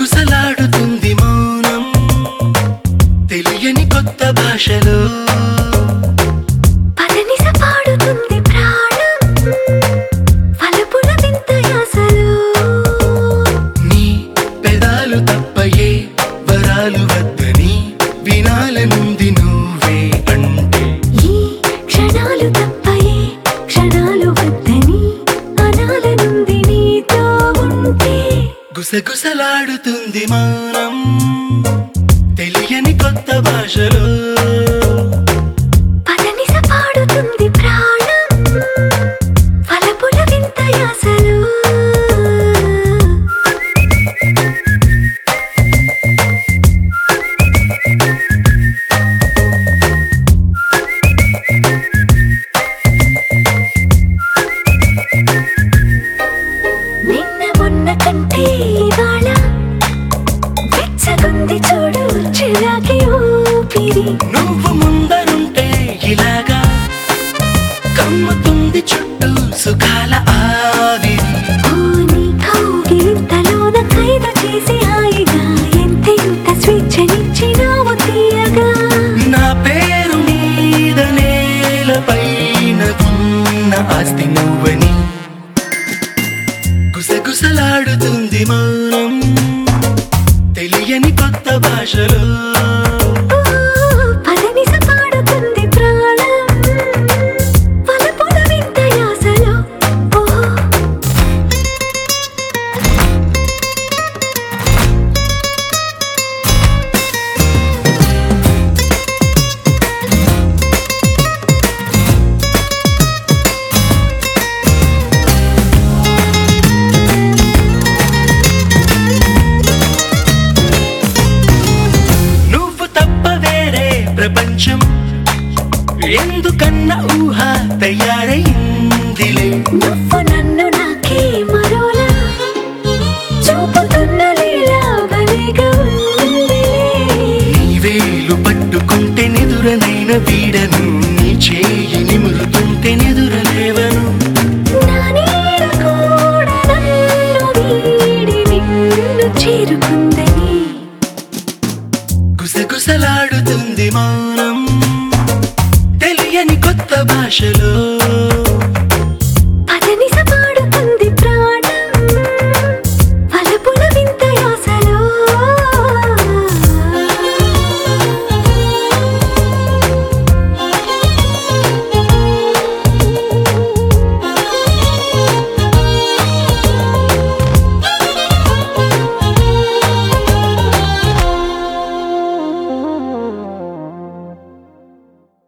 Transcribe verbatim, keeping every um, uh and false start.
గుసగుసలాడుతుంది మౌనం తెలియని కొత్త భాషలో పదనిస పాడుతుంది ప్రాణం వలపుల వింత యాసలో నీ పెదాలు తప్పయే వరాలు వద్దని వినాలనుంది నువ్వే అంటే ఈ క్షణాలు తప్పయే క్షణాలు వద్దని అనాలనుంది నీతో ఉంటే గుసగుసలాడుతుంది మౌనం తెలియని కొత్త భాషలో పదనిస పాడుతుంది ప్రాణం వలపుల వింత యాసలో నిన్న మొన్న కంటే ఇవాళ వెచ్చగుంది చూడు చిరాకి ఊపిరి నువ్వు ముందరుంటే ఇలాగా కమ్ముతుంది చుట్టూ సుఖాల ఆవిరి ఓ నీ కౌగిలింతలోన ఖైదు చేసి హాయిగా ఎంతెంత స్వేచ్ఛనిచ్చినావు తీయగా నా పేరు మీద నేలపైన ఉన్న ఆస్తి నువ్వని గుసగుసలాడుతుంది మౌనం తెలియని కొత్త భాషలో ఓ పదనిస పాడుతుంది ప్రాణం వలపుల వింత యాసలో ఓ నువ్వు తప్ప వేరే ప్రపంచం ఎందుకన్నా ఊహ తయారైందిలే నువ్వు నన్ను నాకే మరోలా చూపుతున్న లీలా భలేగా ఉందిలే నీ వేలు పట్టుకుంటే నిదురనైన వీడను నీ చేయి నిమురుతుంటే నిదురలేవను నా నీడ కూడా నన్ను వీడి నిన్ను చేరుకుందని గుసగుసలాడుతుంది మౌనం తెలియని కొత్త భాషలో